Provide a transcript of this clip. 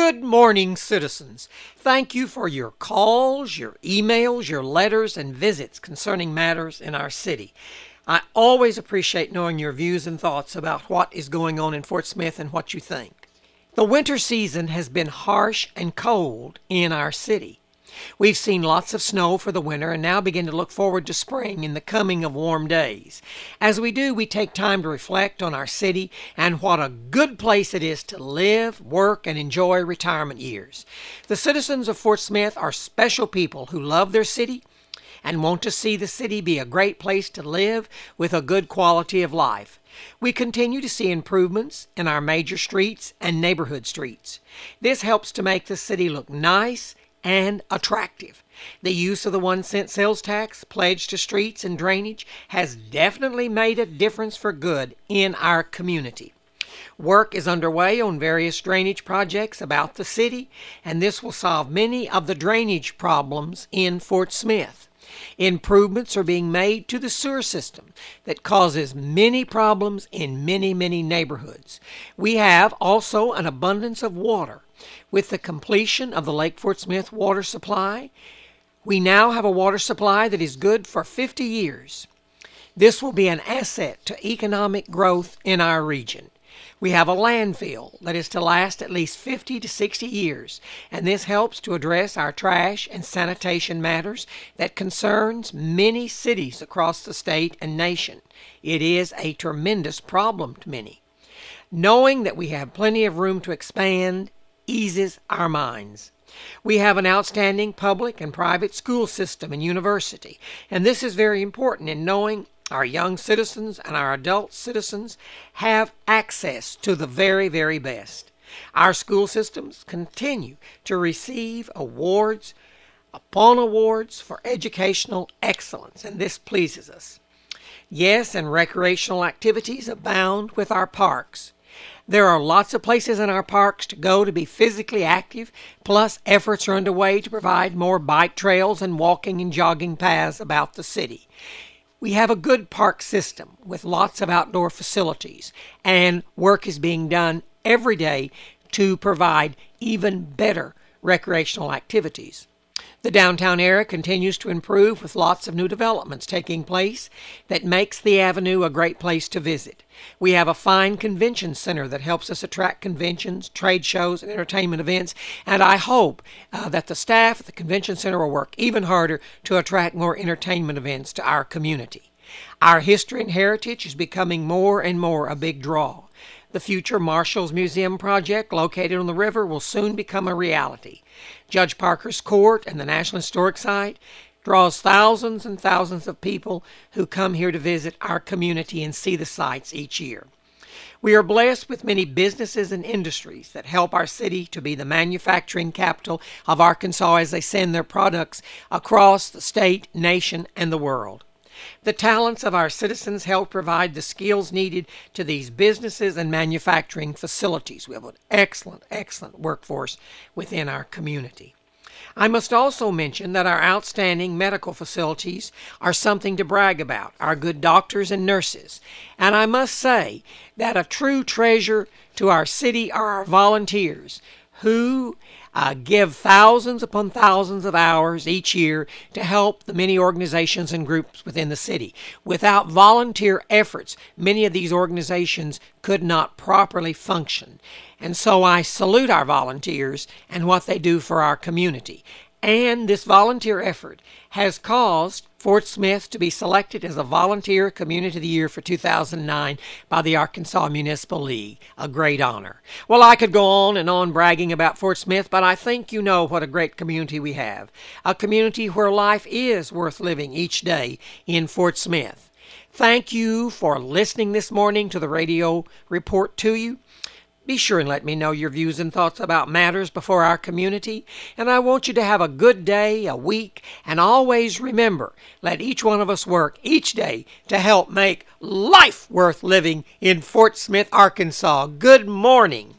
Good morning, citizens. Thank you for your calls, your emails, your letters, and visits concerning matters in our city. I always appreciate knowing your views and thoughts about what is going on in Fort Smith and what you think. The winter season has been harsh and cold in our city. We've seen lots of snow for the winter and now begin to look forward to spring and the coming of warm days. As we do, we take time to reflect on our city and what a good place it is to live, work, and enjoy retirement years. The citizens of Fort Smith are special people who love their city and want to see the city be a great place to live with a good quality of life. We continue to see improvements in our major streets and neighborhood streets. This helps to make the city look nice and attractive. The use of the 1-cent sales tax pledged to streets and drainage has definitely made a difference for good in our community. Work is underway on various drainage projects about the city, and this will solve many of the drainage problems in Fort Smith. Improvements are being made to the sewer system that causes many problems in many neighborhoods. We have also an abundance of water. With the completion of the Lake Fort Smith water supply, we now have a water supply that is good for 50 years. This will be an asset to economic growth in our region. We have a landfill that is to last at least 50 to 60 years, and this helps to address our trash and sanitation matters that concerns many cities across the state and nation. It is a tremendous problem to many. Knowing that we have plenty of room to expand eases our minds. We have an outstanding public and private school system and university, and this is very important in knowing our young citizens and our adult citizens have access to the very best. Our school systems continue to receive awards upon awards for educational excellence, and this pleases us. Yes, and recreational activities abound with our parks. There are lots of places in our parks to go to be physically active, plus efforts are underway to provide more bike trails and walking and jogging paths about the city. We have a good park system with lots of outdoor facilities, and work is being done every day to provide even better recreational activities. The downtown area continues to improve with lots of new developments taking place that makes the avenue a great place to visit. We have a fine convention center that helps us attract conventions, trade shows, and entertainment events, and I hope that the staff at the convention center will work even harder to attract more entertainment events to our community. Our history and heritage is becoming more and more a big draw. The future Marshall's Museum project located on the river will soon become a reality. Judge Parker's Court and the National Historic Site draws thousands and thousands of people who come here to visit our community and see the sites each year. We are blessed with many businesses and industries that help our city to be the manufacturing capital of Arkansas as they send their products across the state, nation, and the world. The talents of our citizens help provide the skills needed to these businesses and manufacturing facilities. We have an excellent workforce within our community. I must also mention that our outstanding medical facilities are something to brag about, our good doctors and nurses. And I must say that a true treasure to our city are our volunteers who give thousands upon thousands of hours each year to help the many organizations and groups within the city. Without volunteer efforts, many of these organizations could not properly function. And so I salute our volunteers and what they do for our community. And this volunteer effort has caused Fort Smith to be selected as a Volunteer Community of the Year for 2009 by the Arkansas Municipal League, a great honor. Well, I could go on and on bragging about Fort Smith, but I think you know what a great community we have. A community where life is worth living each day in Fort Smith. Thank you for listening this morning to the radio report to you. Be sure and let me know your views and thoughts about matters before our community. And I want you to have a good day, a week, and always remember, let each one of us work each day to help make life worth living in Fort Smith, Arkansas. Good morning.